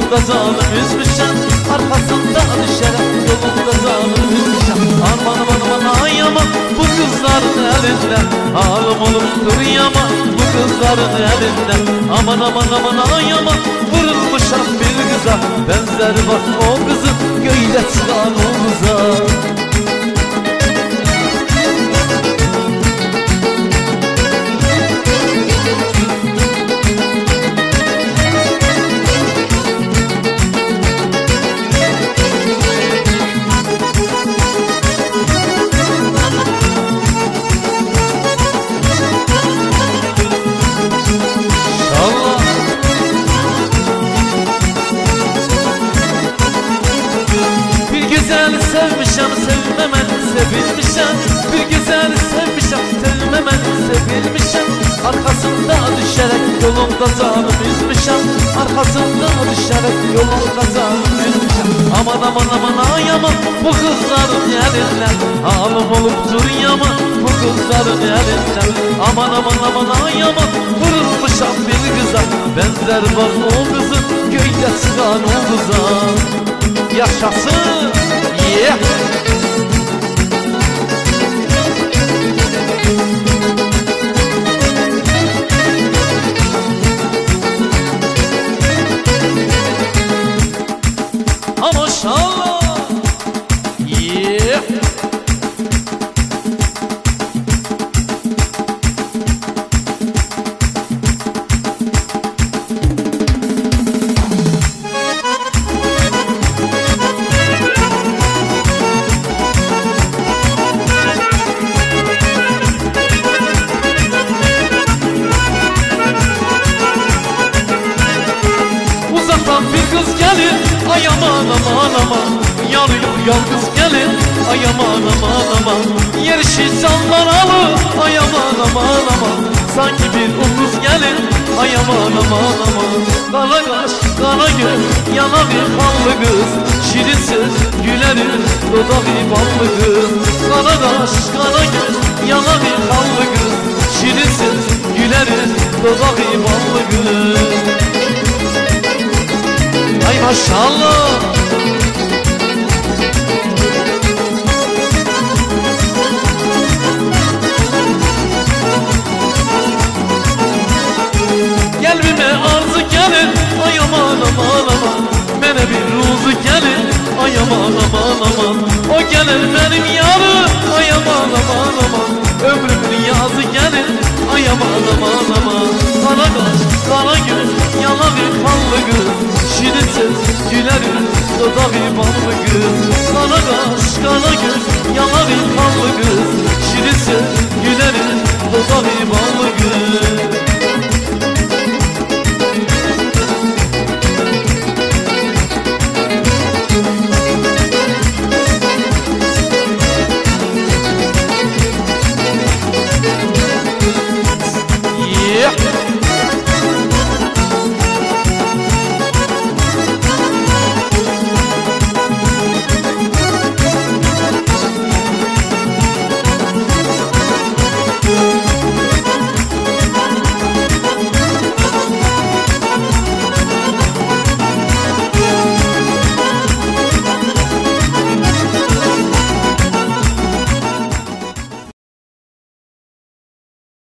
Yolunda zalim üzmüşem, arkasında düşerek yolunda zalim üzmüşem. Aman aman aman ay aman bu kızların elinden, halim olup duruyama bu kızların elinden. Aman aman aman ay aman vurulmuşam bir kıza, benzer bak o kızın göğde çıkan o kıza. Sevmişem, sevmemen, sevilmişem. Bir güzeli sevmişem, sevmemen, sevilmişem. Arkasında düşerek yolunda zalim üzmüşem, arkasında düşerek yolunda zalim üzmüşem. Aman aman aman ay aman bu kızların elinden, halim olup duruyaman bu kızların elinden. Aman aman aman ay aman vurulmuşam bir kıza, benzer var o kızın göyde çıkan o kıza. Yaşasın! Yeah. Maşallah. Yeah. Bir kız gelir, ay aman aman aman, yanıyor yalnız gelin, ay aman aman aman. Yerişi canlar alır, ay aman aman aman, sanki bir umuz gelin, ay aman aman aman. Kara kaş, kara göz, yanağı kanlı kız, şirin söz, gülerir, dudağı ballı kız. Kara kaş, kara göz, yanağı kanlı kız, şirin söz, gülerir, dudağı ballı kız. Ay maşallah. Gelbime arzu gelin, ay aman aman aman. Mene bir ruzu gelin, ay aman aman aman. O gelir benim yarım, ay aman aman aman. Ömrümün yazı gelin, ay aman aman aman. Kara kaş, kara göz, yanağı kanlı kız, şirin söz, gülerir, dudağı ballı kız. Kara kaş, kara göz, yanağı kanlı kız, şirin söz, gülerir, dudağı ballı kız.